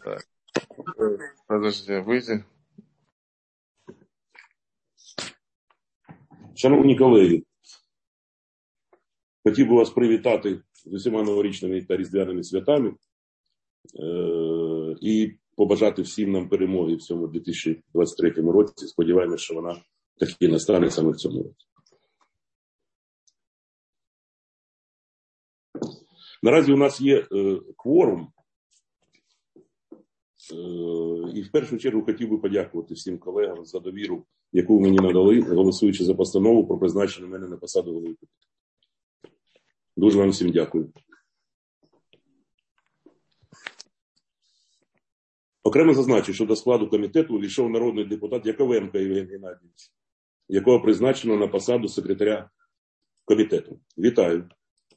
Так. Подожди, вийти. Шановні колеги, хотів би вас привітати з усіма новорічними та різдвяними святами і побажати всім нам перемоги в цьому 2023 році. Сподіваємось, що вона таки настане саме в цьому році. Наразі у нас є кворум. І в першу чергу хотів би подякувати всім колегам за довіру, яку мені надали, голосуючи за постанову про призначення мене на посаду голови комітету. Дуже вам всім дякую. Окремо зазначу, що до складу комітету увійшов народний депутат Яковенко Євген Геннадійович, якого призначено на посаду секретаря комітету. Вітаю.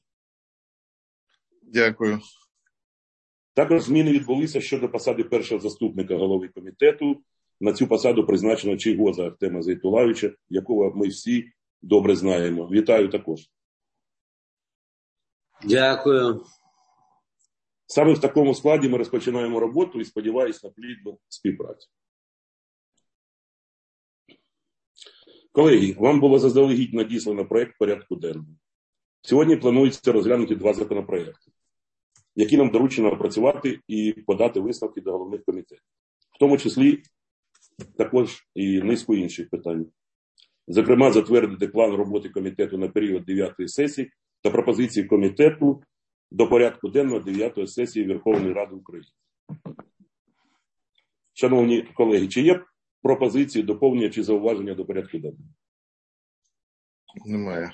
Дякую. Також зміни відбулися щодо посади першого заступника голови комітету. На цю посаду призначено Чийгоза Артема Зейтулайовича, якого ми всі добре знаємо. Вітаю також. Дякую. Саме в такому складі ми розпочинаємо роботу і сподіваюся на плідну співпрацю. Колеги, вам було заздалегідь надіслано проєкт порядку денного. Сьогодні планується розглянути два законопроекти, які нам доручено опрацювати і подати висновки до головних комітетів. В тому числі також і низку інших питань. Зокрема, затвердити план роботи комітету на період 9-ї сесії та пропозиції комітету до порядку денного 9-ї сесії Верховної Ради України. Шановні колеги, чи є пропозиції, доповнення чи зауваження до порядку денного? Немає.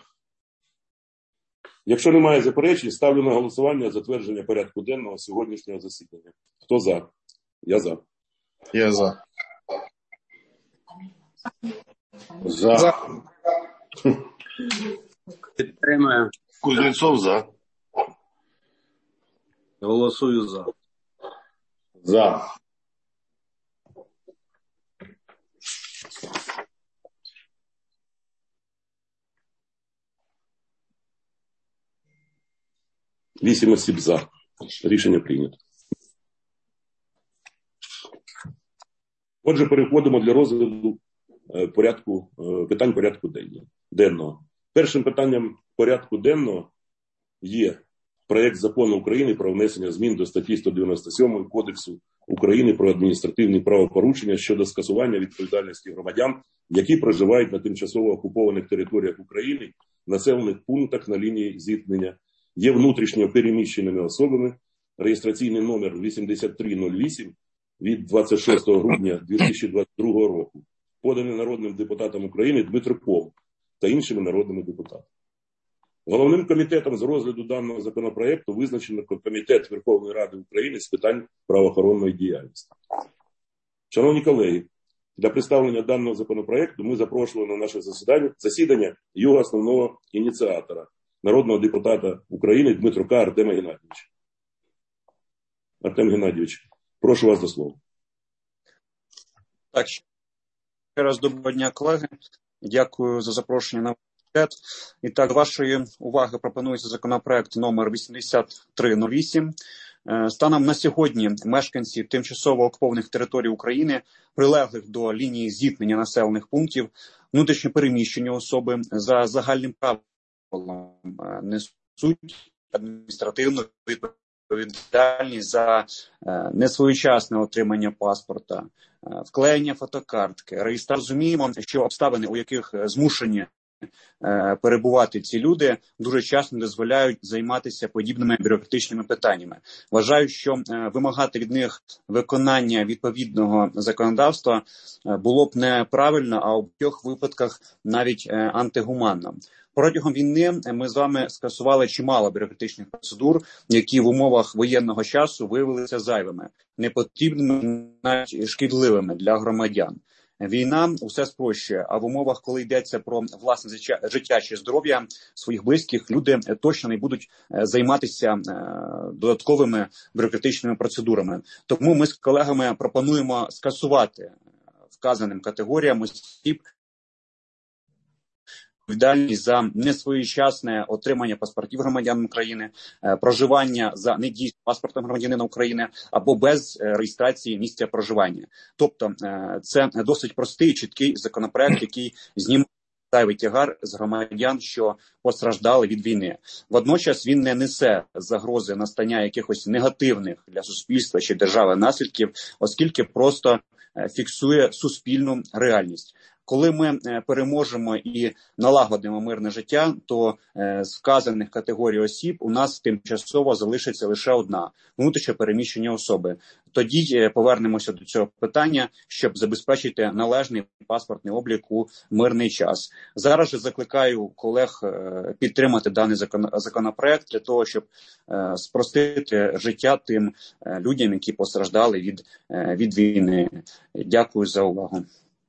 Якщо немає заперечень, ставлю на голосування затвердження порядку денного сьогоднішнього засідання. Хто за? Я за. Я за. За. Підтримую. Кузнецов за. Голосую за. За. Вісім осіб за. Рішення прийнято. Отже, переходимо для розгляду питань порядку денного. Першим питанням порядку денного є проєкт Закону України про внесення змін до статті 197 Кодексу України про адміністративні правопорушення щодо скасування відповідальності громадян, які проживають на тимчасово окупованих територіях України, населених пунктах на лінії зіткнення, є внутрішньо переміщеними особами, реєстраційний номер 8308 від 26 грудня 2022 року, поданий народним депутатом України Дмитриком та іншими народними депутатами. Головним комітетом з розгляду даного законопроекту визначено Комітет Верховної Ради України з питань правоохоронної діяльності. Шановні колеги, для представлення даного законопроекту ми запрошували на наше засідання його основного ініціатора, народного депутата України Дмитрука Артема Геннадійовича. Артем Геннадійович, прошу вас до слова. Так, ще раз доброго дня, колеги. Дякую за запрошення на комітет. І так, до вашої уваги пропонується законопроект номер 8308. Станом на сьогодні мешканці тимчасово окупованих територій України, прилеглих до лінії зіткнення населених пунктів, внутрішньо переміщені особи за загальним правилом несуть адміністративну відповідальність за несвоєчасне отримання паспорта, вклеєння фотокартки, реєстрацію. Розуміємо, що обставини, у яких змушені перебувати ці люди, дуже часто дозволяють займатися подібними бюрократичними питаннями. Вважаю, що вимагати від них виконання відповідного законодавства було б неправильно, а у багатьох випадках навіть антигуманно. Протягом війни ми з вами скасували чимало бюрократичних процедур, які в умовах воєнного часу виявилися зайвими, непотрібними, навіть шкідливими для громадян. Війна усе спрощує, а в умовах, коли йдеться про власне життя чи здоров'я своїх близьких, люди точно не будуть займатися додатковими бюрократичними процедурами. Тому ми з колегами пропонуємо скасувати вказаним категоріям осіб відповідальність за несвоєчасне отримання паспортів громадян України, проживання за недійсним паспортом громадянина України або без реєстрації місця проживання. Тобто це досить простий, чіткий законопроект, який знімає зайвий тягар з громадян, що постраждали від війни. Водночас він не несе загрози настання якихось негативних для суспільства чи держави наслідків, оскільки просто фіксує суспільну реальність. Коли ми переможемо і налагодимо мирне життя, то з вказаних категорій осіб у нас тимчасово залишиться лише одна – внутрішньо переміщені особи. Тоді повернемося до цього питання, щоб забезпечити належний паспортний облік у мирний час. Зараз же закликаю колег підтримати даний законопроект для того, щоб спростити життя тим людям, які постраждали від війни. Дякую за увагу.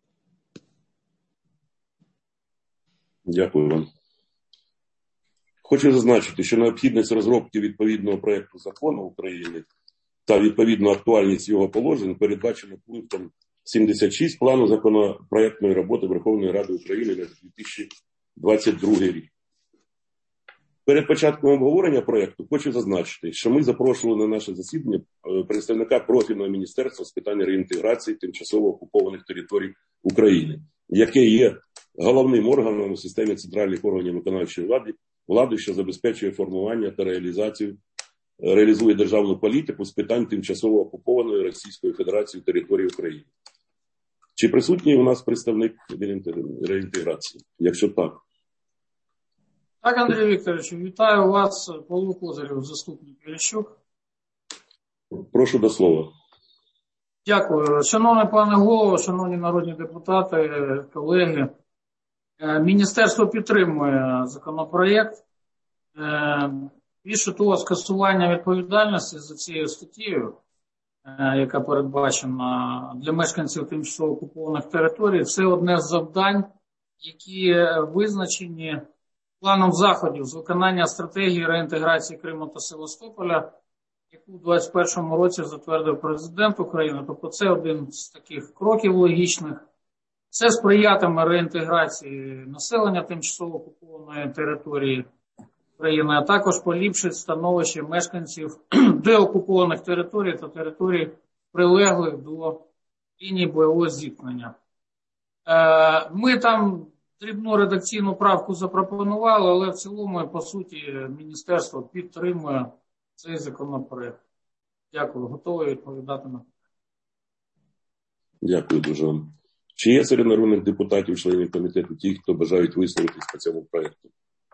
Дякую вам. Хочу зазначити, що необхідність розробки відповідного проєкту закону України та відповідну актуальність його положень передбачено пунктом 76 плану законопроектної роботи Верховної Ради України на 2022 рік. Перед початком обговорення проєкту хочу зазначити, що ми запрошували на наше засідання представника профільного міністерства з питань реінтеграції тимчасово окупованих територій України, яке є головним органом у системі центральних органів виконавчої влади, що забезпечує формування та реалізує державну політику з питань тимчасово окупованої Російською Федерацією території України. Чи присутній у нас представник реінтеграції? Якщо так. Так, Андрій Вікторович, вітаю вас, Павло Козирєв, заступник Верещук. Прошу до слова. Дякую. Шановний пане голово, шановні народні депутати, колеги, міністерство підтримує законопроєкт. Більше того, скасування відповідальності за цією статтею, яка передбачена для мешканців тимчасово окупованих територій, це одне з завдань, які визначені планом заходів з виконання стратегії реінтеграції Криму та Севастополя, яку у 2021 році затвердив президент України. Тобто це один з таких кроків логічних. Це сприятиме реінтеграції населення тимчасово окупованої території країни, а також поліпшить становище мешканців деокупованих територій та територій, прилеглих до лінії бойового зіткнення. Ми там дрібну редакційну правку запропонували, але в цілому, по суті, міністерство підтримує цей законопроект. Дякую. Готовий відповідати на питання. Дякую дуже вам. Чи є серед народних депутатів, членів комітету, ті, хто бажають висловитись по цьому проєкту?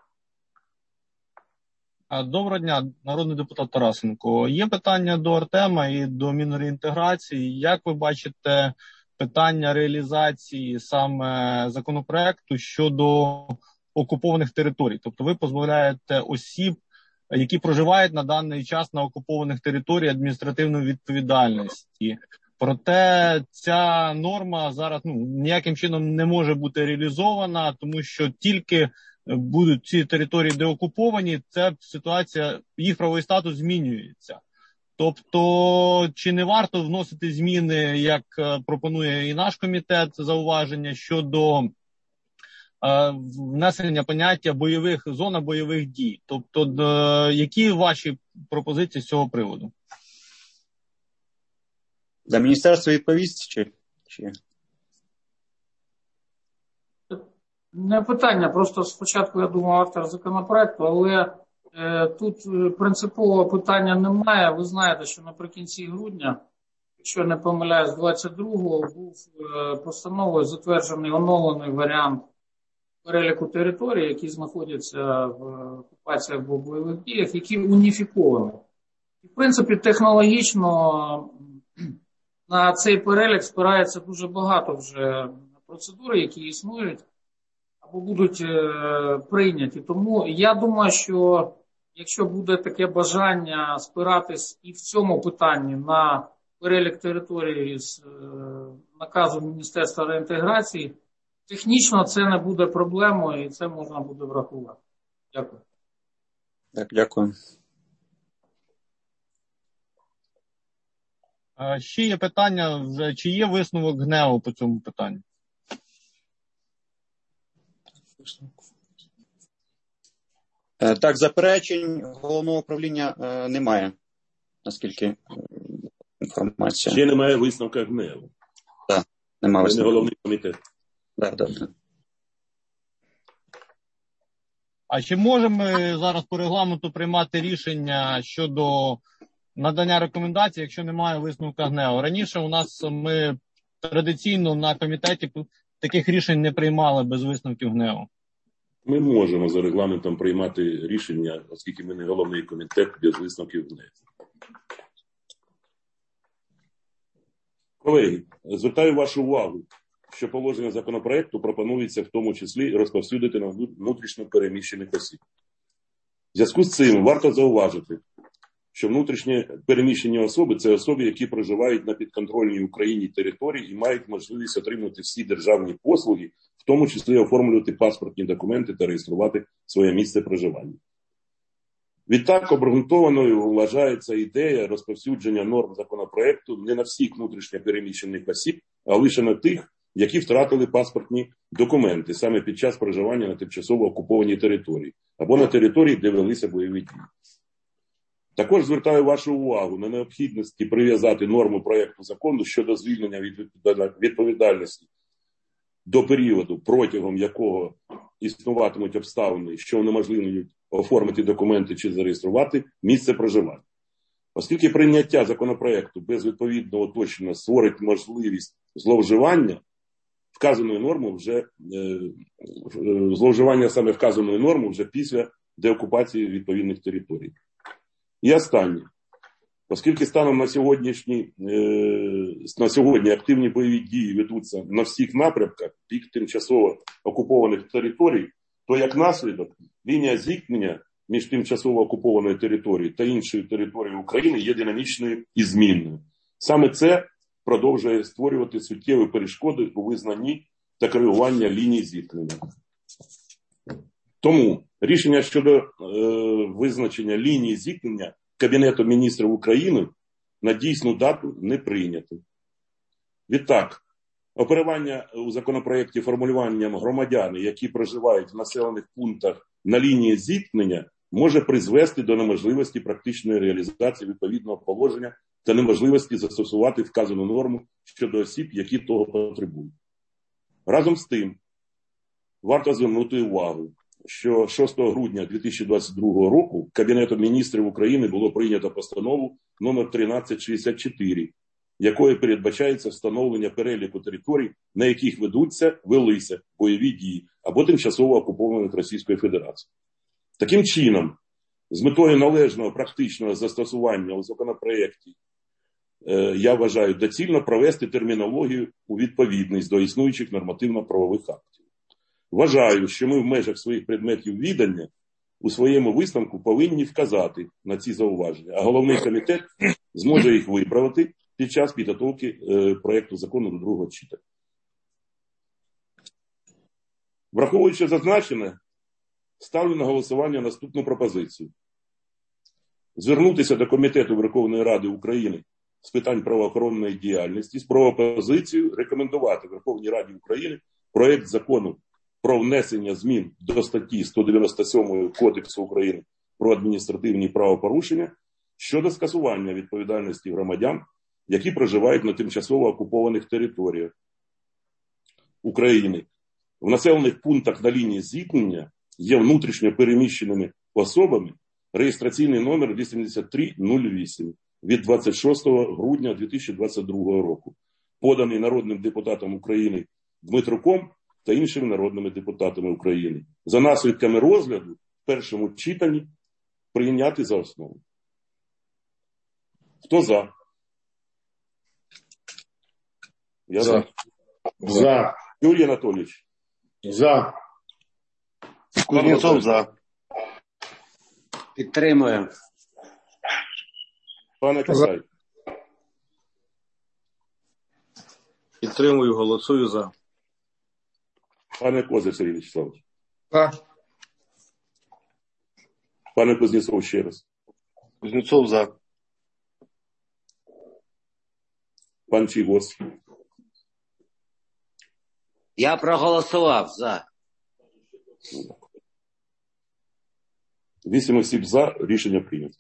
Доброго дня, народний депутат Тарасенко. Є питання до Артема і до Мінреінтеграції. Як ви бачите питання реалізації саме законопроекту щодо окупованих територій? Тобто ви позбавляєте осіб, які проживають на даний час на окупованих територіях, адміністративної відповідальності. Проте ця норма зараз ніяким чином не може бути реалізована, тому що тільки будуть ці території деокуповані, ця ситуація, їх правовий статус змінюється. Тобто, чи не варто вносити зміни, як пропонує і наш комітет, зауваження щодо внесення поняття зона бойових дій? Тобто, які ваші пропозиції з цього приводу? За міністерство відповість чи? Не питання, просто спочатку я думав автор законопроекту, але тут принципового питання немає. Ви знаєте, що наприкінці грудня, якщо не помиляюсь, 22-го був постановою затверджений оновлений варіант переліку територій, які знаходяться в окупаціях або бойових діях, які уніфіковані. І, в принципі, технологічно на цей перелік спирається дуже багато вже процедур, які існують або будуть прийняті. Тому я думаю, що якщо буде таке бажання спиратись і в цьому питанні на перелік території з наказу Міністерства реінтеграції, технічно це не буде проблемою і це можна буде врахувати. Дякую. Дякую. Ще є питання, чи є висновок ГНЕУ по цьому питанню? Так, заперечень головного управління немає, наскільки інформація. Ще немає висновка ГНЕУ. Так, немає висновка. Це не головний комітет. Так. А чи можемо ми зараз по регламенту приймати рішення щодо надання рекомендацій, якщо немає висновка ГНЕУ? Раніше у нас ми традиційно на комітеті таких рішень не приймали без висновків ГНЕУ. Ми можемо за регламентом приймати рішення, оскільки ми не головний комітет, без висновків ГНЕУ. Колеги, звертаю вашу увагу, що положення законопроекту пропонується в тому числі розповсюдити на внутрішньо переміщених осіб. В зв'язку з цим варто зауважити, що внутрішньо переміщені особи – це особи, які проживають на підконтрольній Україні території і мають можливість отримати всі державні послуги, в тому числі оформлювати паспортні документи та реєструвати своє місце проживання. Відтак, обґрунтованою вважається ідея розповсюдження норм законопроекту не на всіх внутрішньо переміщених осіб, а лише на тих, які втратили паспортні документи саме під час проживання на тимчасово окупованій території або на території, де велися бойові дії. Також звертаю вашу увагу на необхідності прив'язати норму проєкту закону щодо звільнення від відповідальності до періоду, протягом якого існуватимуть обставини, що унеможливлюють оформити документи чи зареєструвати місце проживання. Оскільки прийняття законопроекту без відповідного уточнення створить можливість зловживання саме вказаною нормою вже після деокупації відповідних територій. І останнє. Оскільки станом на сьогодні активні бойові дії ведуться на всіх напрямках пік тимчасово окупованих територій, то як наслідок лінія зіткнення між тимчасово окупованою територією та іншою територією України є динамічною і змінною. Саме це продовжує створювати суттєві перешкоди у визнанні та коригуванні ліній зіткнення. Тому рішення щодо визначення лінії зіткнення Кабінетом міністрів України на дійсну дату не прийнято. Відтак, оперування у законопроєкті формулюванням громадяни, які проживають в населених пунктах на лінії зіткнення, може призвести до неможливості практичної реалізації відповідного положення та неможливості застосувати вказану норму щодо осіб, які того потребують. Разом з тим, варто звернути увагу, що 6 грудня 2022 року Кабінетом міністрів України було прийнято постанову номер 1364, якою передбачається встановлення переліку територій, на яких велися бойові дії або тимчасово окупованих Російською Федерацією. Таким чином, з метою належного практичного застосування у законопроєкті, я вважаю доцільно провести термінологію у відповідність до існуючих нормативно-правових актів. Вважаю, що ми в межах своїх предметів відання у своєму висновку повинні вказати на ці зауваження, а головний комітет зможе їх виправити під час підготовки проєкту закону до другого читання. Враховуючи зазначене, ставлю на голосування наступну пропозицію. Звернутися до Комітету Верховної Ради України з питань правоохоронної діяльності з пропозицією рекомендувати Верховній Раді України проєкт закону про внесення змін до статті 197 Кодексу України про адміністративні правопорушення щодо скасування відповідальності громадян, які проживають на тимчасово окупованих територіях України. В населених пунктах на лінії зіткнення є внутрішньо переміщеними особами реєстраційний номер 8308 від 26 грудня 2022 року, поданий народним депутатом України Дмитруком та іншими народними депутатами України. За наслідками розгляду в першому читанні прийняти за основу. Хто за? Я за. За. Юрій Анатолійович. За. Кузнєцов за. Підтримую. Пане Касай. Підтримую, голосую за. Пане Козир Сергій Вячеславович. За. Пане Кузнєцов ще раз. Кузнєцов за. Пан Чігос. Я проголосував за. 8 осіб за, рішення прийнято.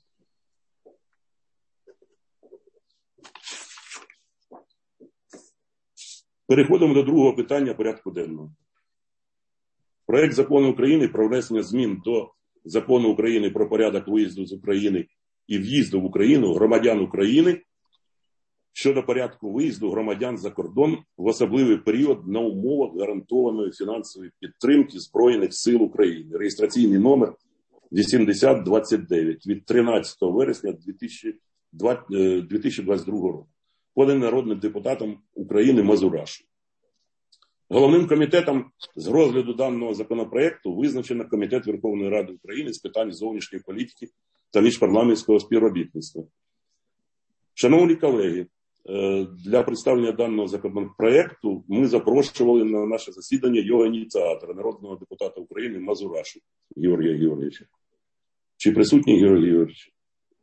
Переходимо до другого питання порядку денного. Проект Закону України про внесення змін до Закону України про порядок виїзду з України і в'їзду в Україну громадян України щодо порядку виїзду громадян за кордон в особливий період на умовах гарантованої фінансової підтримки Збройних сил України. Реєстраційний номер 8029 від 13 вересня 2022 року. Поданий народним депутатом України Мазурашу. Головним комітетом з розгляду даного законопроекту визначено Комітет Верховної Ради України з питань зовнішньої політики та міжпарламентського співробітництва. Шановні колеги, для представлення даного законопроекту ми запрошували на наше засідання його ініціатора, народного депутата України Мазурашу Георгія Георгійовича. Чи присутній Георгій Георгійович?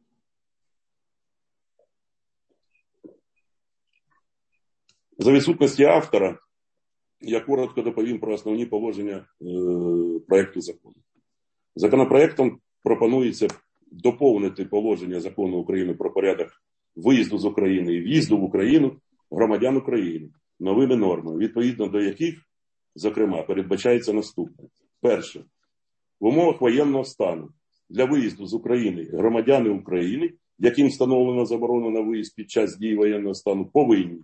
За відсутності автора я коротко доповім про основні положення проекту закону. Законопроектом пропонується доповнити положення Закону України про порядок виїзду з України і в'їзду в Україну громадян України новими нормами, відповідно до яких, зокрема, передбачається наступне. Перше. В умовах воєнного стану для виїзду з України громадяни України, яким встановлено заборону на виїзд під час дії воєнного стану, повинні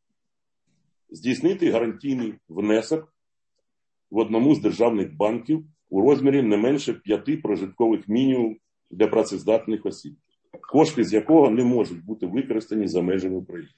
здійснити гарантійний внесок в одному з державних банків у розмірі не менше 5 прожиткових мінімумів для працездатних осіб, кошти з якого не можуть бути використані за межами України.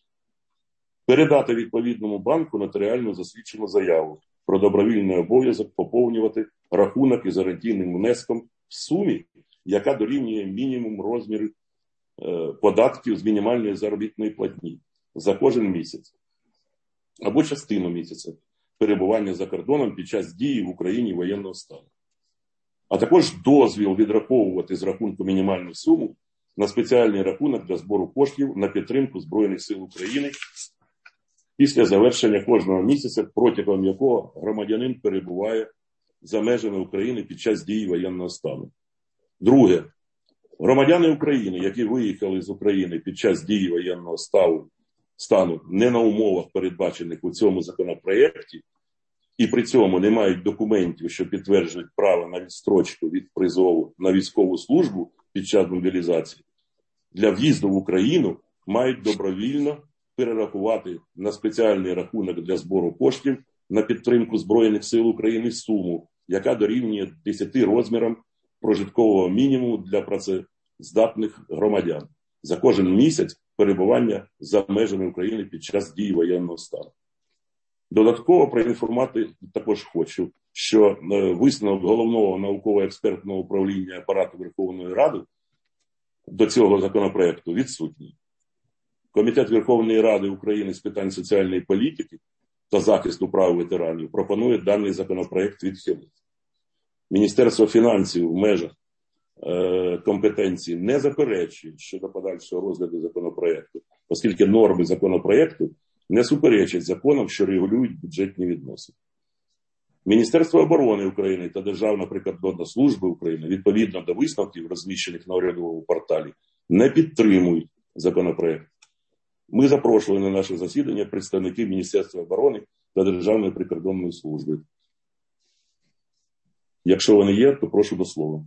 Передати відповідному банку нотаріально засвідчену заяву про добровільний обов'язок поповнювати рахунок із гарантійним внеском в сумі, яка дорівнює мінімум розміру податків з мінімальної заробітної платні за кожен місяць або частину місяця перебування за кордоном під час дії в Україні воєнного стану. А також дозвіл відраховувати з рахунку мінімальну суму на спеціальний рахунок для збору коштів на підтримку Збройних сил України після завершення кожного місяця, протягом якого громадянин перебуває за межами України під час дії воєнного стану. Друге. Громадяни України, які виїхали з України під час дії воєнного стану не на умовах, передбачених у цьому законопроєкті, і при цьому не мають документів, що підтверджують право на відстрочку від призову на військову службу під час мобілізації, для в'їзду в Україну мають добровільно перерахувати на спеціальний рахунок для збору коштів на підтримку Збройних сил України суму, яка дорівнює 10 розмірам прожиткового мінімуму для працездатних громадян за кожен місяць перебування за межами України під час дії воєнного стану. Додатково проінформувати також хочу, що висновок Головного науково-експертного управління Апарату Верховної Ради до цього законопроекту відсутній. Комітет Верховної Ради України з питань соціальної політики та захисту прав ветеранів пропонує даний законопроект відхилити. Міністерство фінансів в межах компетенції не заперечує щодо подальшого розгляду законопроекту, оскільки норми законопроекту не суперечать законам, що регулюють бюджетні відносини. Міністерство оборони України та Державна прикордонна служба України відповідно до висновків, розміщених на урядовому порталі, не підтримують законопроект. Ми запрошували на наше засідання представників Міністерства оборони та Державної прикордонної служби. Якщо вони є, то прошу до слова.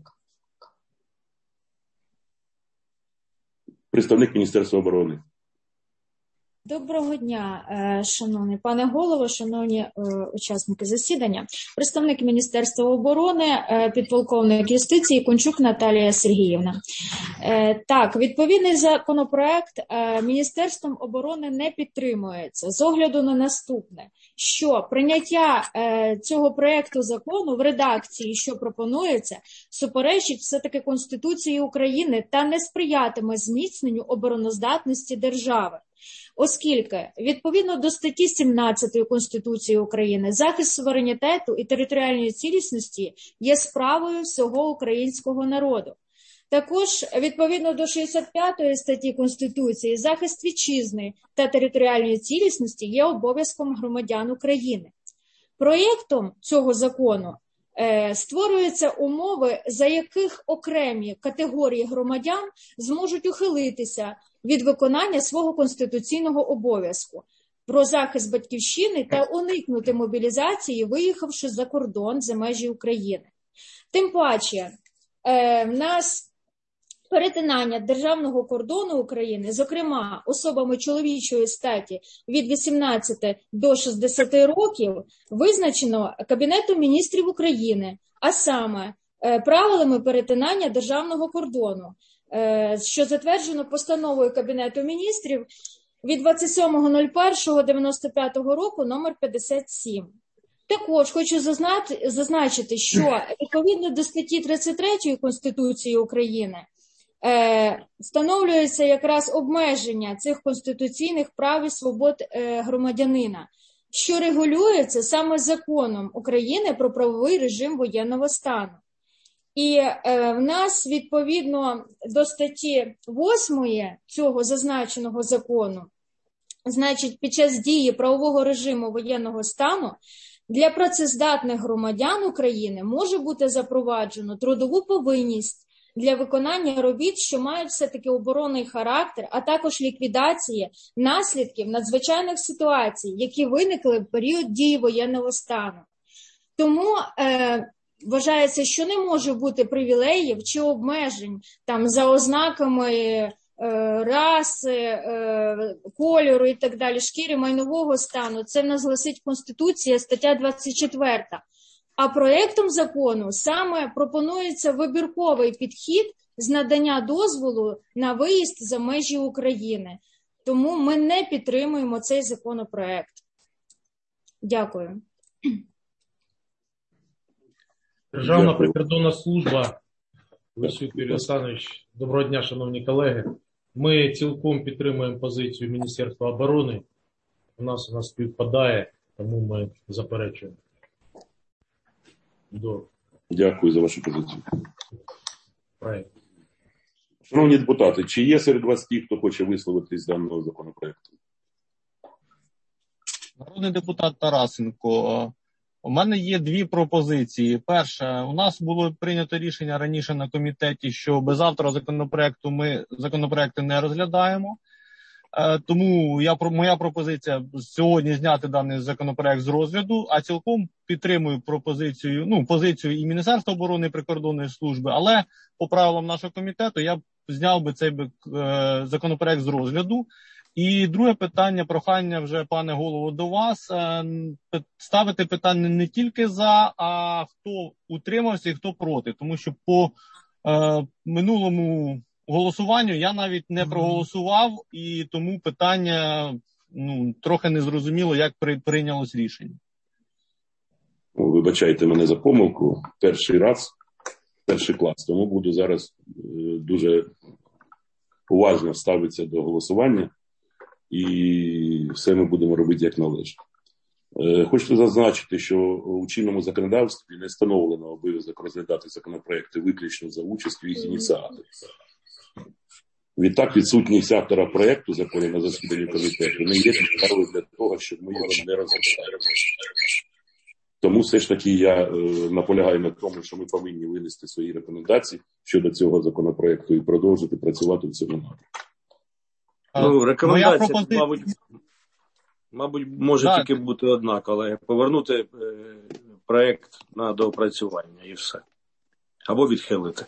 Представник Міністерства оборони. Доброго дня, шановний пане голово, шановні учасники засідання. Представник Міністерства оборони, підполковник юстиції Кончук Наталія Сергіївна. Так, відповідний законопроект Міністерством оборони не підтримується з огляду на наступне, що прийняття цього проекту закону в редакції, що пропонується, суперечить все-таки Конституції України та не сприятиме зміцненню обороноздатності держави. Оскільки, відповідно до статті 17 Конституції України, захист суверенітету і територіальної цілісності є справою всього українського народу. Також, відповідно до 65 статті Конституції, захист вітчизни та територіальної цілісності є обов'язком громадян України. Проєктом цього закону Створюються умови, за яких окремі категорії громадян зможуть ухилитися від виконання свого конституційного обов'язку про захист батьківщини та уникнути мобілізації, виїхавши за кордон, за межі України. Тим паче, в нас перетинання державного кордону України, зокрема особами чоловічої статі від 18 до 60 років, визначено Кабінетом міністрів України, а саме правилами перетинання державного кордону, що затверджено постановою Кабінету міністрів від 27.01.95 року номер 57. Також хочу зазначити, що відповідно до статті 33 Конституції України встановлюється якраз обмеження цих конституційних прав і свобод громадянина, що регулюється саме законом України про правовий режим воєнного стану. І в нас, відповідно до статті 8 цього зазначеного закону, значить, під час дії правового режиму воєнного стану для працездатних громадян України може бути запроваджено трудову повинність для виконання робіт, що мають все-таки оборонний характер, а також ліквідації наслідків надзвичайних ситуацій, які виникли в період дії воєнного стану. Тому вважається, що не може бути привілеїв чи обмежень там за ознаками раси, кольору і так далі, шкіри, майнового стану. Це в нас гласить Конституція, стаття 24. А проєктом закону саме пропонується вибірковий підхід з надання дозволу на виїзд за межі України. Тому ми не підтримуємо цей законопроект. Дякую. Державна прикордонна служба. Лисюк Юрій Олександрович, доброго дня, шановні колеги. Ми цілком підтримуємо позицію Міністерства оборони. У нас співпадає, тому ми заперечуємо. Дякую за вашу позицію. Проект. Шановні депутати, чи є серед вас ті, хто хоче висловитись з даного законопроекту? Народний депутат Тарасенко, у мене є дві пропозиції. Перше, у нас було прийнято рішення раніше на комітеті, що без автора законопроекту ми законопроекти не розглядаємо. Тому моя пропозиція сьогодні зняти даний законопроект з розгляду, а цілком підтримую позицію і Міністерства оборони, і прикордонної служби, але по правилам нашого комітету я б зняв би цей законопроект з розгляду. І друге питання, прохання вже, пане голово, до вас, ставити питання не тільки за, а хто утримався і хто проти, тому що по минулому голосуванню я навіть не проголосував, і тому питання трохи незрозуміло, як прийнялось рішення. Вибачайте мене за помилку. Перший клас, тому буду зараз дуже уважно ставитися до голосування, і все ми будемо робити як належить. Хочу зазначити, що у чинному законодавстві не встановлено обов'язок розглядати законопроекти виключно за участю їх ініціаторів. Відтак, відсутність автора проєкту закону на засіданні комітету не є підставою для того, щоб ми його не розглядали. Тому все ж таки я наполягаю на тому, що ми повинні винести свої рекомендації щодо цього законопроекту і продовжити працювати в цьому напрямку. Рекомендація, мабуть, може тільки бути одна, але повернути проєкт на доопрацювання і все. Або відхилити.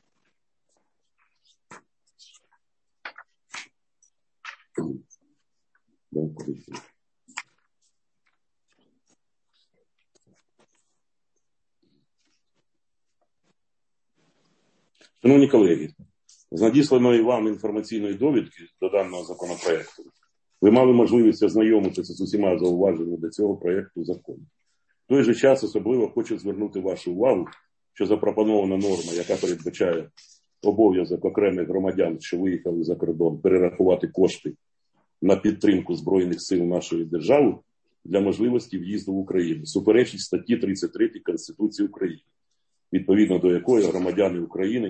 Шановні колеги, з надісланої вам інформаційної довідки до даного законопроекту ви мали можливість ознайомитися з усіма зауваженнями до цього проєкту закону. В той же час особливо хочу звернути вашу увагу, що запропонована норма, яка передбачає обов'язок окремих громадян, що виїхали за кордон, перерахувати кошти на підтримку Збройних сил нашої держави для можливості в'їзду в Україну, суперечить статті 33 Конституції України, відповідно до якої громадянин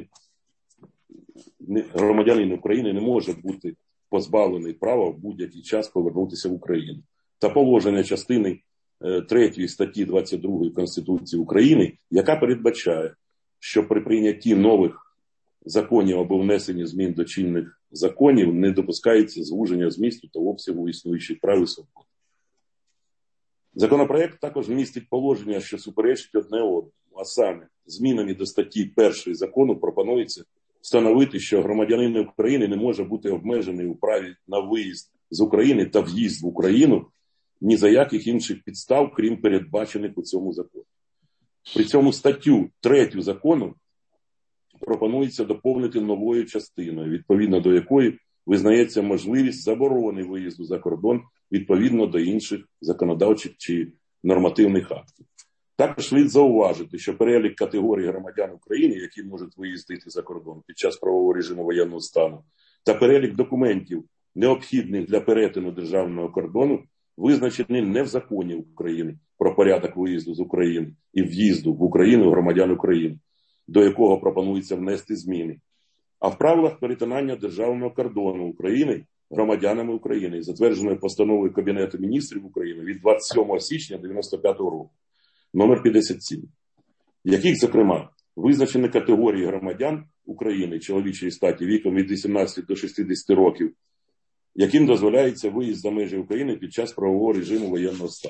України не може бути позбавлений права в будь-який час повернутися в Україну. Та положення частини 3 статті 22 Конституції України, яка передбачає, що при прийнятті нових законів або внесенні змін до чинних законів не допускається звуження змісту та обсягу існуючих прав і свобод. Законопроект також містить положення, що суперечить одне одному, а саме змінами до статті 1 закону пропонується встановити, що громадянин України не може бути обмежений у праві на виїзд з України та в'їзд в Україну ні за яких інших підстав, крім передбачених у цьому законі. При цьому статтю 3 закону пропонується доповнити новою частиною, відповідно до якої визнається можливість заборони виїзду за кордон відповідно до інших законодавчих чи нормативних актів. Також слід зауважити, що перелік категорій громадян України, які можуть виїздити за кордон під час правового режиму воєнного стану, та перелік документів, необхідних для перетину державного кордону, визначені не в законі України про порядок виїзду з України і в'їзду в Україну громадян України, до якого пропонується внести зміни, а в правилах перетинання державного кордону України громадянами України, затвердженою постановою Кабінету міністрів України від 27 січня 1995 року, номер 57, в яких, зокрема, визначені категорії громадян України чоловічої статі віком від 18 до 60 років, яким дозволяється виїзд за межі України під час правового режиму воєнного стану.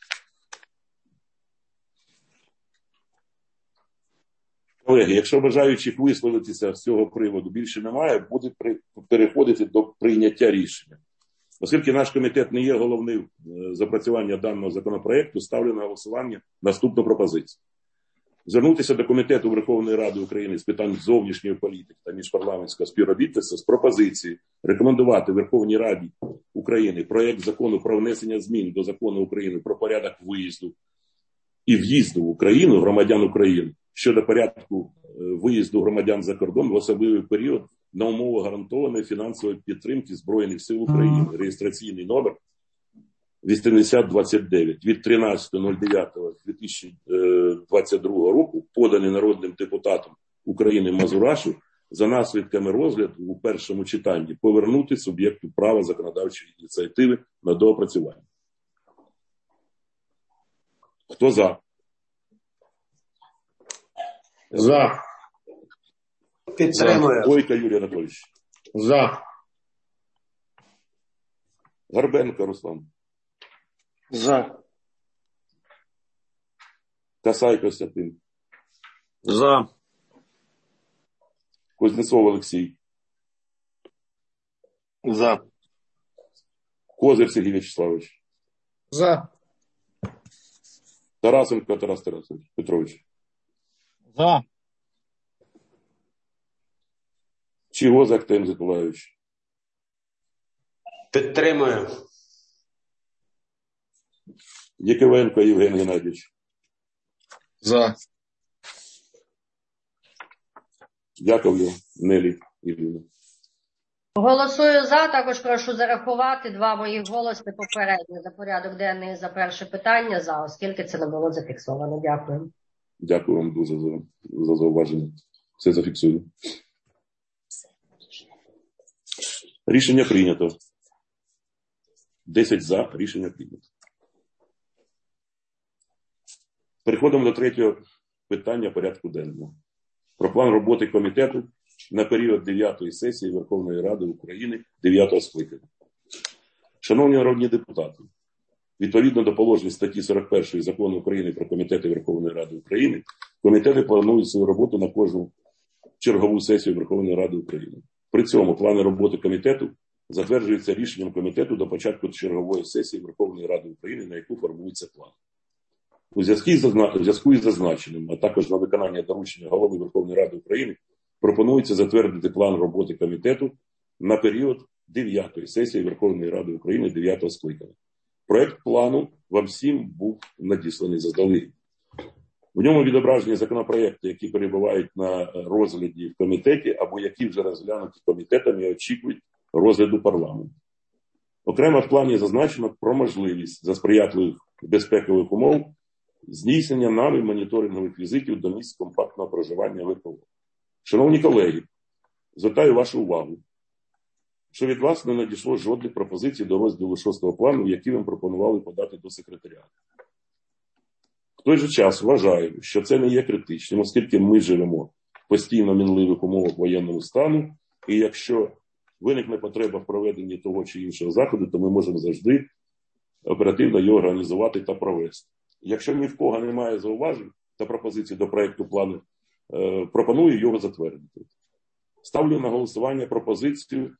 Колеги, якщо бажаючих висловитися з цього приводу більше немає, буде переходити до прийняття рішення. Оскільки наш комітет не є головним запрацювання даного законопроекту, ставлю на голосування наступну пропозицію. Звернутися до Комітету Верховної Ради України з питань зовнішньої політики та міжпарламентського співробітництва з пропозицією рекомендувати Верховній Раді України проєкт закону про внесення змін до Закону України про порядок виїзду і в'їзду в Україну громадян України щодо порядку виїзду громадян за кордон в особливий період на умовах гарантованої фінансової підтримки Збройних сил України, реєстраційний номер 8029 від 13.09.2022 року, поданий народним депутатом України Мазурашу, за наслідками розгляду у першому читанні повернути суб'єкту права законодавчої ініціативи на доопрацювання. Хто за? За. Підтримую. Бойко Юрій Анатолійович. За. Горбенко Руслан. За. Касай Костянтин. За. Кузнецов Олексій. За. Козир Сергій Вячеславович. За. Тарасенко Тарас Петрович. За. Чигоза Актем Миколайович. Підтримую. Якивенко Євген Геннадійович. За. Дякую, Нелі Ірина. Голосую за, також прошу зарахувати 2 моїх голоси попередньо за порядок денний за перше питання за, оскільки це не було зафіксовано. Дякую. Дякую вам дуже за зауваження. Все зафіксую. Рішення прийнято. 10 за, рішення прийнято. Переходимо до 3-го питання порядку денного. Про план роботи комітету на період 9-ї сесії Верховної Ради України 9-го скликання. Шановні народні депутати, відповідно до положень статті 41 Закону України про комітети Верховної Ради України, комітети планують свою роботу на кожну чергову сесію Верховної Ради України. При цьому плани роботи комітету затверджуються рішенням комітету до початку чергової сесії Верховної Ради України, на яку формується план. У зв'язку із зазначеним, а також на виконання доручення Голови Верховної Ради України, пропонується затвердити план роботи комітету на період 9-ї сесії Верховної Ради України 9-го скликання. Проект плану вам всім був надісланий заздалегідь. В ньому відображені законопроекти, які перебувають на розгляді в комітеті або які вже розглянуті комітетами і очікують розгляду парламенту. Окремо в плані зазначено про можливість за сприятливих безпекових умов здійснення нами моніторингових візитів до місць компактного проживання ВПО. Шановні колеги, звертаю вашу увагу, що від вас не надійшло жодних пропозицій до розділу 6-го плану, які вам пропонували подати до секретаріату. В той же час вважаю, що це не є критичним, оскільки ми живемо в постійно мінливих умовах воєнного стану, і якщо виникне потреба в проведенні того чи іншого заходу, то ми можемо завжди оперативно його організувати та провести. Якщо ні в кого немає зауважень та пропозицій до проєкту плану, пропоную його затвердити. Ставлю на голосування пропозицію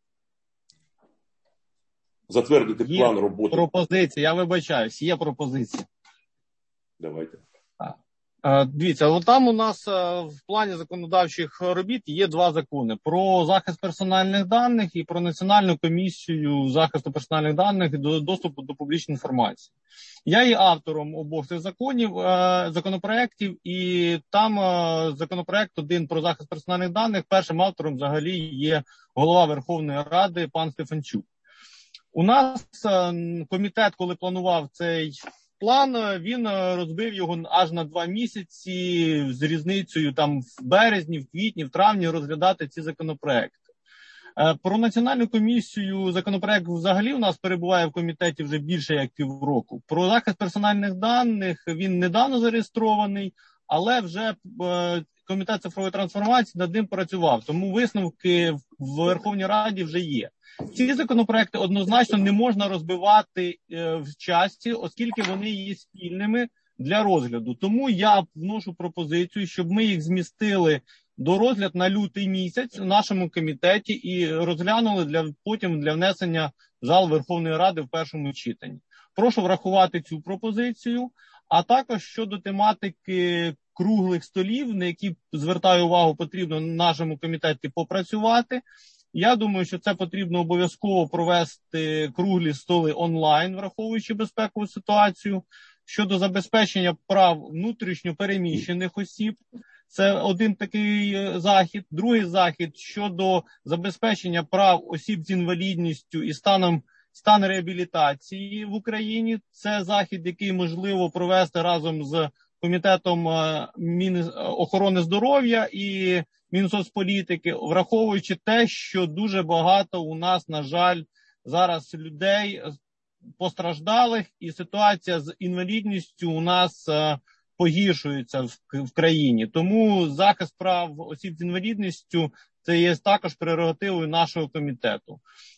затвердити план роботи. Пропозиція, я вибачаюсь, є пропозиція. Давайте. Дивіться, от там у нас в плані законодавчих робіт є два закони: про захист персональних даних і про Національну комісію захисту персональних даних і доступу до публічної інформації. Я є автором обох цих законопроєктів, і там законопроєкт один про захист персональних даних, першим автором взагалі є голова Верховної Ради пан Стефанчук. У нас комітет, коли планував цей план, він розбив його аж на 2 місяці з різницею там в березні, в квітні, в травні розглядати ці законопроекти. Про Національну комісію законопроект взагалі у нас перебуває в комітеті вже більше як півроку. Про захист персональних даних він недавно зареєстрований, але вже Комітет цифрової трансформації над ним працював, тому висновки в Верховній Раді вже є. Ці законопроекти однозначно не можна розбивати в часі, оскільки вони є спільними для розгляду. Тому я вношу пропозицію, щоб ми їх змістили до розгляду на лютий місяць у нашому комітеті і розглянули потім для внесення в зал Верховної Ради в першому читанні. Прошу врахувати цю пропозицію, а також щодо тематики круглих столів, на які, звертаю увагу, потрібно нашому комітеті попрацювати. Я думаю, що це потрібно обов'язково провести круглі столи онлайн, враховуючи безпекову ситуацію. Щодо забезпечення прав внутрішньо переміщених осіб, це один такий захід. Другий захід щодо забезпечення прав осіб з інвалідністю і стан реабілітації в Україні. Це захід, який можливо провести разом з Комітетом охорони здоров'я і Мінсоцполітики, враховуючи те, що дуже багато у нас, на жаль, зараз людей постраждалих, і ситуація з інвалідністю у нас погіршується в країні. Тому захист прав осіб з інвалідністю – це є також прерогативою нашого комітету.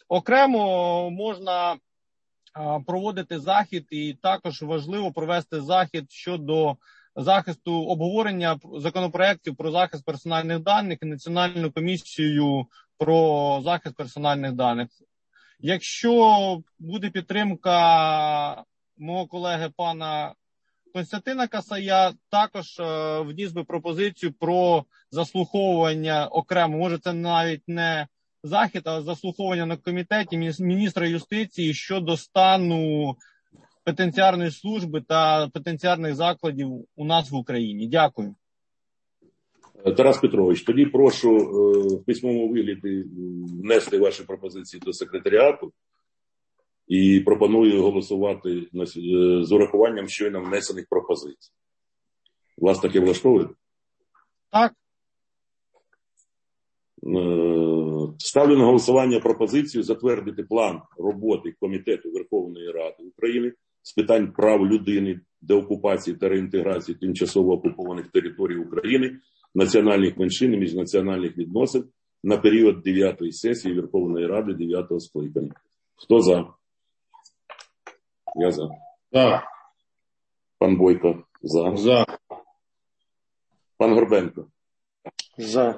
Окремо можна проводити захід, і також важливо провести захід щодо захисту обговорення законопроєктів про захист персональних даних і Національну комісію про захист персональних даних. Якщо буде підтримка мого колеги пана Костянтина Касая, також вніс би пропозицію про заслуховування окремо, може це навіть не захід, а заслуховування на комітеті міністра юстиції щодо стану пенітенціарної служби та пенітенціарних закладів у нас в Україні. Дякую. Тарас Петрович, тоді прошу в письмовому вигляді внести ваші пропозиції до секретаріату і пропоную голосувати з урахуванням щойно внесених пропозицій. Вас таке влаштовує? Так. Ставлю на голосування пропозицію затвердити план роботи Комітету Верховної Ради України з питань прав людини, деокупації та реінтеграції тимчасово окупованих територій України, національних меншин і міжнаціональних відносин на період 9-ї сесії Верховної Ради 9-го скликання. Хто за? Я за. За. Пан Бойко. За. За. Пан Горбенко. За.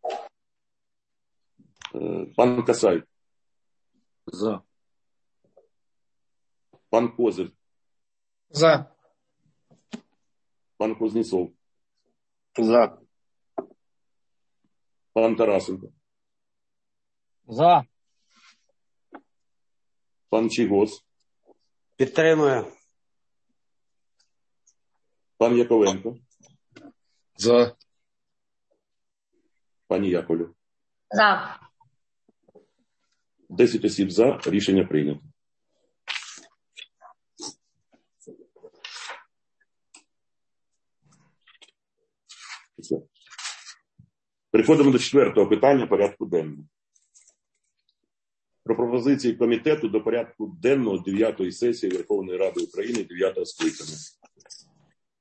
Пан Касай. За. Пан Козир. За. Пан Кузнєцов. За. Пан Тарасенко. За. Пан Чийгоз. Підтримую. Пан Яковенко. За. Пані Яковлю. За. 10 осіб за. Рішення прийнято. Переходимо до 4-го питання порядку денного. Про пропозиції комітету до порядку денного 9-ї сесії Верховної Ради України 9-го скликання.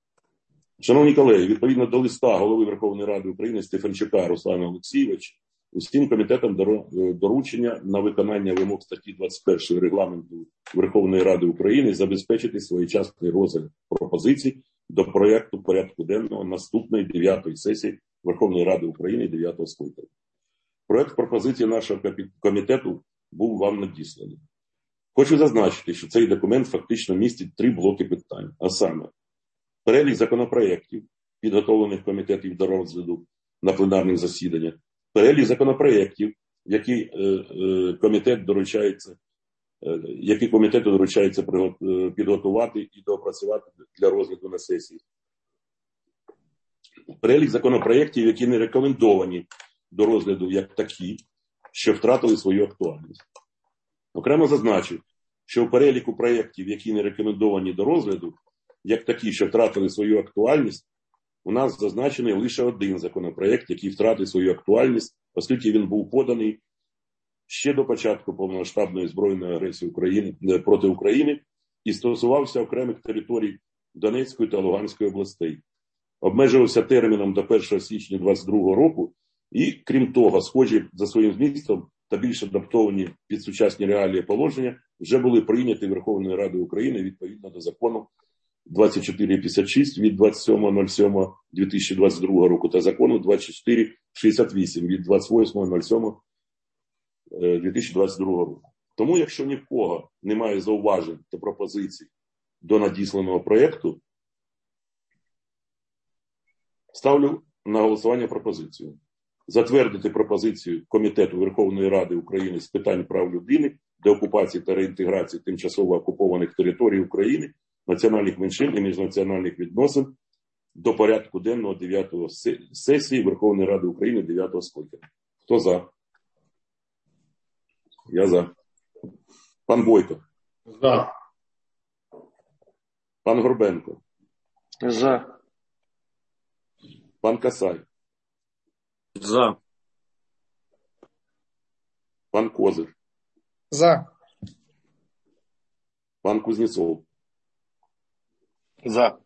Шановні колеги, відповідно до листа Голови Верховної Ради України Стефанчука Руслана Олексійовича, усім комітетам доручення на виконання вимог статті 21 Регламенту Верховної Ради України забезпечити своєчасний розгляд пропозицій до проєкту порядку денного наступної 9-ї сесії Верховної Ради України 9-го скликання. Проєкт пропозиції нашого комітету був вам надісланий. Хочу зазначити, що цей документ фактично містить 3 блоки питань, а саме перелік законопроєктів, підготовлених комітетів до розгляду на пленарних засіданнях, перелік законопроєктів, які комітету доручається підготувати і доопрацювати для розгляду на сесії. Перелік законопроєктів, які не рекомендовані до розгляду як такі, що втратили свою актуальність. Окремо зазначу, що в переліку проєктів, які не рекомендовані до розгляду, як такі, що втратили свою актуальність, у нас зазначений лише один законопроєкт, який втратив свою актуальність, оскільки він був поданий ще до початку повномасштабної збройної агресії проти України і стосувався окремих територій Донецької та Луганської областей. Обмежувався терміном до 1 січня 2022 року і, крім того, схожі за своїм змістом та більш адаптовані під сучасні реалії положення вже були прийняті Верховною Радою України відповідно до закону 2456 від 27.07.2022 року та закону 2468 від 28.07.2022 року. Тому, якщо ні в кого немає зауважень та пропозицій до надісланого проєкту, ставлю на голосування пропозицію. Затвердити пропозицію Комітету Верховної Ради України з питань прав людини, деокупації та реінтеграції тимчасово окупованих територій України, національних меншин і міжнаціональних відносин до порядку денного 9-го сесії Верховної Ради України 9-го скликання. Хто за? Я за. Пан Бойко. За. Пан Горбенко. За. Пан Касай. За. Пан Козир. За. Пан Кузнєцов. За.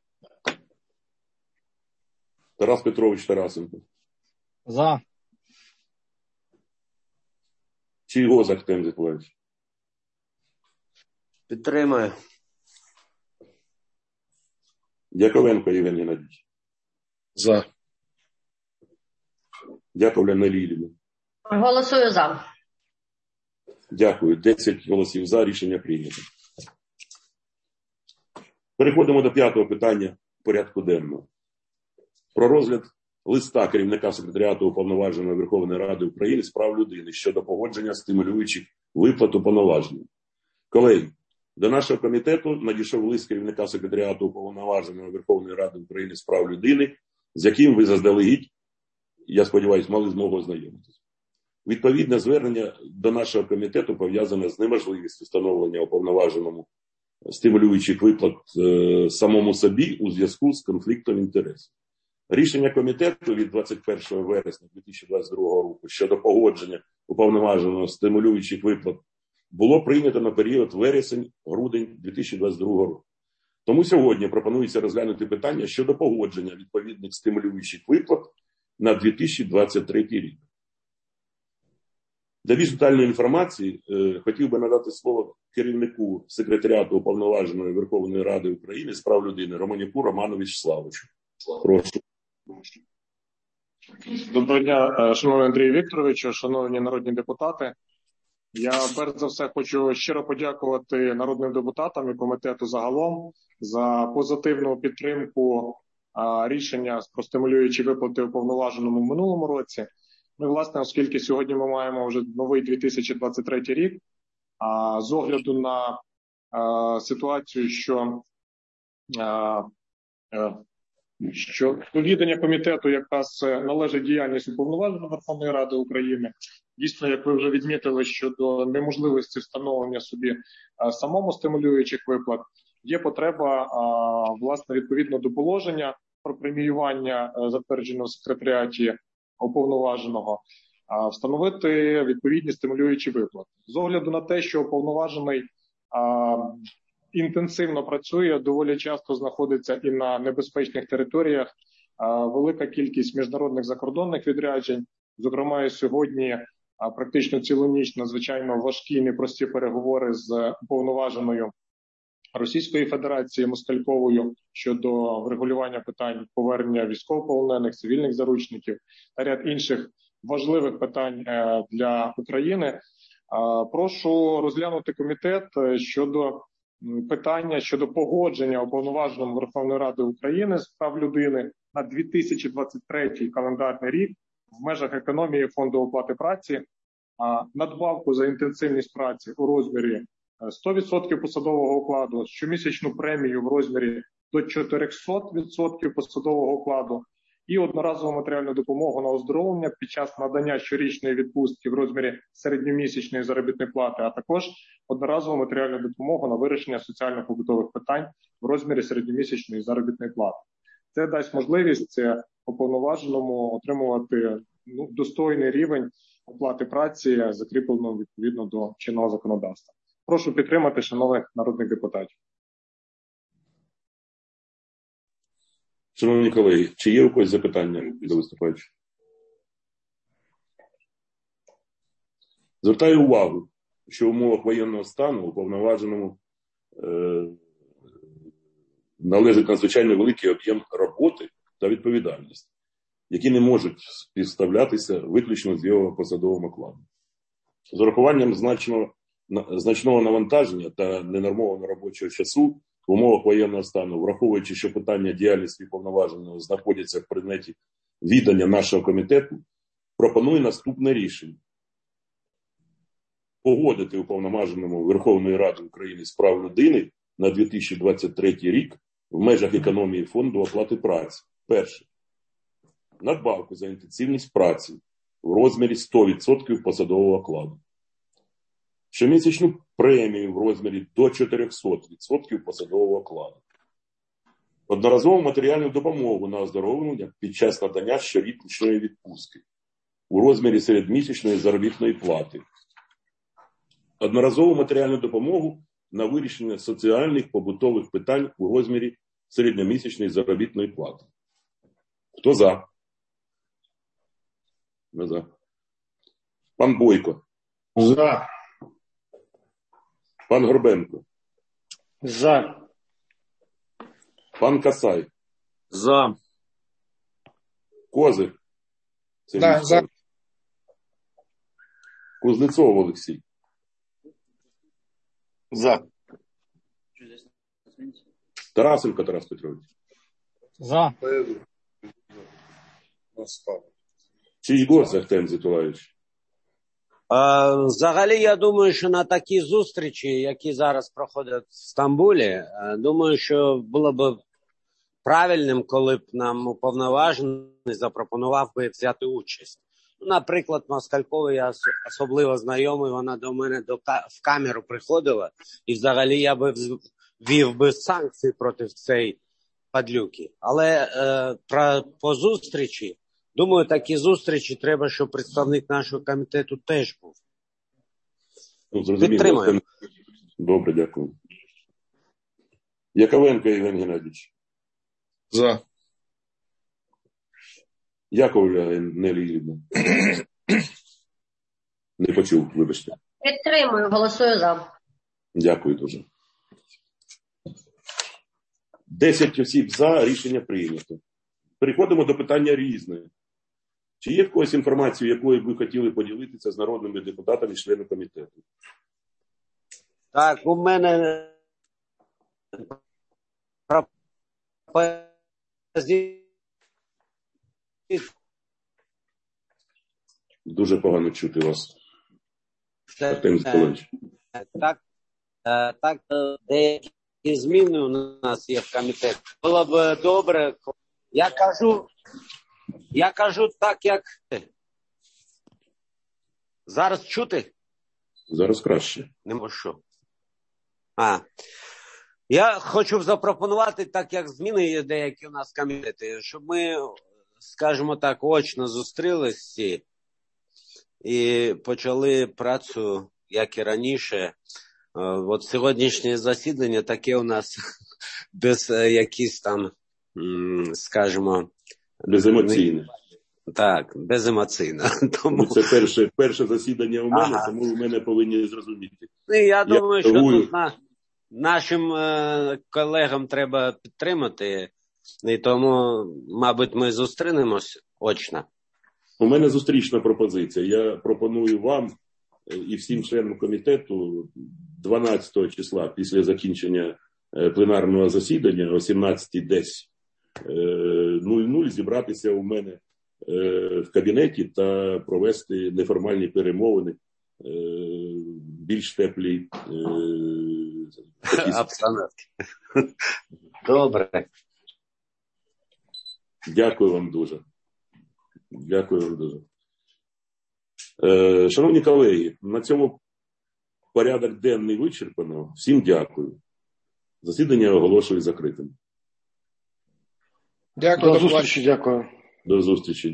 Тарас Петрович Тарасенко. За. Чийго Ахтем Зіклевич. Підтримую. Яковенко Євген Геннадійович. За. Яковлев Неліліна. Голосую за. Дякую. 10 голосів за. Рішення прийнято. Переходимо до 5-го питання порядку денного. Про розгляд листа керівника секретаріату Уповноваженої Верховної Ради України з прав людини щодо погодження стимулюючих виплат уповноваженим. Колеги, до нашого комітету надійшов лист керівника секретаріату Уповноваженої Верховної Ради України з прав людини, з яким ви заздалегідь, я сподіваюся, мали змогу ознайомитися. Відповідне звернення до нашого комітету пов'язане з неможливістю встановлення уповноваженому стимулюючих виплат самому собі у зв'язку з конфліктом інтересів. Рішення комітету від 21 вересня 2022 року щодо погодження уповноваженого стимулюючих виплат було прийнято на період вересень-грудень 2022 року. Тому сьогодні пропонується розглянути питання щодо погодження відповідних стимулюючих виплат на 2023 рік. Для більш детальної інформації хотів би надати слово керівнику секретаріату Уповноваженої Верховної Ради України з прав людини Романюку Роману Вячеславовичу. Прошу. Доброго дня, шановний Андрій Вікторовичу, шановні народні депутати. Я перш за все хочу щиро подякувати народним депутатам і комітету загалом за позитивну підтримку рішення про стимулюючі виплати уповноваженому в минулому році. Ну, власне, оскільки сьогодні ми маємо вже новий 2023 рік, з огляду на ситуацію, що до відання комітету якраз належить діяльність Уповноваженої Верховної Ради України. Дійсно, як ви вже відмітили, щодо неможливості встановлення собі самому стимулюючих виплат, є потреба, власне, відповідно до положення про преміювання, затвердженого в секретаріаті уповноваженого, встановити відповідні стимулюючі виплати. З огляду на те, що уповноважений інтенсивно працює, доволі часто знаходиться і на небезпечних територіях. Велика кількість міжнародних закордонних відряджень. Зокрема, і сьогодні практично цілу ніч надзвичайно важкі і непрості переговори з уповноваженою Російської Федерації Москальковою щодо врегулювання питань повернення військовополонених, цивільних заручників та ряд інших важливих питань для України. Прошу розглянути комітет щодо питання щодо погодження уповноваженим Верховної Ради України з прав людини на 2023 календарний рік в межах економії фонду оплати праці надбавку за інтенсивність праці у розмірі 100% посадового окладу, щомісячну премію в розмірі до 400% посадового окладу і одноразову матеріальну допомогу на оздоровлення під час надання щорічної відпустки в розмірі середньомісячної заробітної плати, а також одноразову матеріальну допомогу на вирішення соціально-побутових питань в розмірі середньомісячної заробітної плати. Це дасть можливість уповноваженому отримувати достойний рівень оплати праці, закріпленого відповідно до чинного законодавства. Прошу підтримати шановних народних депутатів. Шановні колеги, чи є у когось запитання до виступаючих? Звертаю увагу, що в умовах воєнного стану уповноваженому належить надзвичайно великий об'єм роботи та відповідальність, які не можуть співставлятися виключно з його посадовим окладом. З урахуванням значного навантаження та ненормованого робочого часу в умовах воєнного стану, враховуючи, що питання діяльності уповноваженого знаходяться в предметі відання нашого комітету, пропоную наступне рішення. Погодити уповноваженому Верховної Ради України з прав людини на 2023 рік в межах економії фонду оплати праці. Перше. Надбавку за інтенсивність праці в розмірі 100% посадового окладу. Щомісячну премію в розмірі до 400% посадового окладу. Одноразову матеріальну допомогу на оздоровлення під час надання щорічної відпустки у розмірі середмісячної заробітної плати. Одноразову матеріальну допомогу на вирішення соціальних побутових питань у розмірі середньомісячної заробітної плати. Хто за? Не за. Пан Бойко. За. Пан Горбенко. За. Пан Касай. За. Козир. Да, за. Кузнецов Олексій. За. Тарасенко Тарас Петрович. За. Чийгор Захтем Зітулаєвич. Взагалі, я думаю, що на такі зустрічі, які зараз проходять в Стамбулі, думаю, що було б правильним, коли б нам уповноважений запропонував би взяти участь. Наприклад, Москальковою я особливо знайомий, вона до мене в камеру приходила, і взагалі я би ввів би санкції проти цієї падлюки. Але по зустрічі, думаю, такі зустрічі треба, щоб представник нашого комітету теж був. Підтримуємо. Добре, дякую. Яковенко Євген Геннадійович. За. Яковлева Нелі Ігорівна. Не почув, вибачте. Підтримую, голосую за. Дякую дуже. 10 осіб за, рішення прийнято. Переходимо до питання різне. Чи є в когось інформація, якою б ви хотіли поділитися з народними депутатами, членами комітету? Так, у мене Дуже погано чути вас. Артем Зітулаєвич. Так, деякі зміни у нас є в комітеті. Було б добре. Я кажу так, як зараз чути? Зараз краще. Не можу. Я хочу запропонувати, так як зміни є деякі у нас в комітеті, щоб ми, скажімо так, очно зустрілися і почали працю, як і раніше, От сьогоднішнє засідання таке у нас без якісь там, скажімо... Беземоційне. Так, беземоційно. Тому... Це перше засідання у мене, тому ви мене повинні зрозуміти. Я думаю, що тут нашим колегам треба підтримати, і тому, мабуть, ми зустрінемось очно. У мене зустрічна пропозиція. Я пропоную вам і всім членам комітету 12 числа після закінчення пленарного засідання о 17:00 зібратися у мене в кабінеті та провести неформальні перемовини більш теплій обстановці. Добре. Дякую вам дуже. Дякую вам дуже. Шановні колеги, на цьому порядок денний вичерпано. Всім дякую. Засідання оголошую закритим. Дякую, до зустрічі. Дякую. До зустрічі.